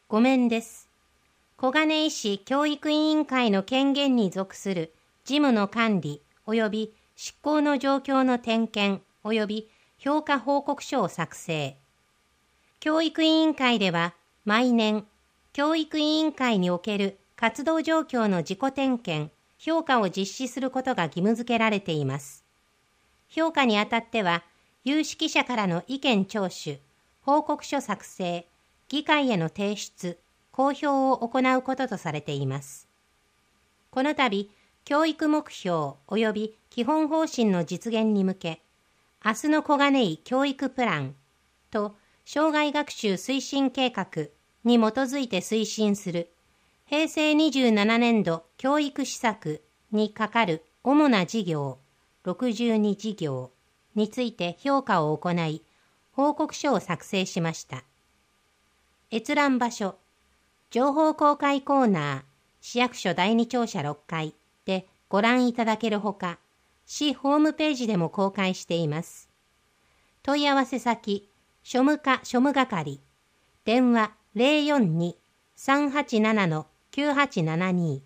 ご免です。小金井市教育委員会の権限に属する事務の管理及び執行の状況の点検及び評価報告書を作成。教育委員会では毎年、教育委員会における活動状況の自己点検、評価を実施することが義務付けられています。評価にあたっては、有識者からの意見聴取、報告書作成、議会への提出、公表を行うこととされています。この度、教育目標及び基本方針の実現に向け、明日の小金井教育プランと生涯学習推進計画に基づいて推進する平成27年度教育施策にかかる主な事業62事業について評価を行い、報告書を作成しました。閲覧場所、情報公開コーナー、市役所第二庁舎6階でご覧いただけるほか、市ホームページでも公開しています。問い合わせ先、庶務課庶務係、電話 042-387-9872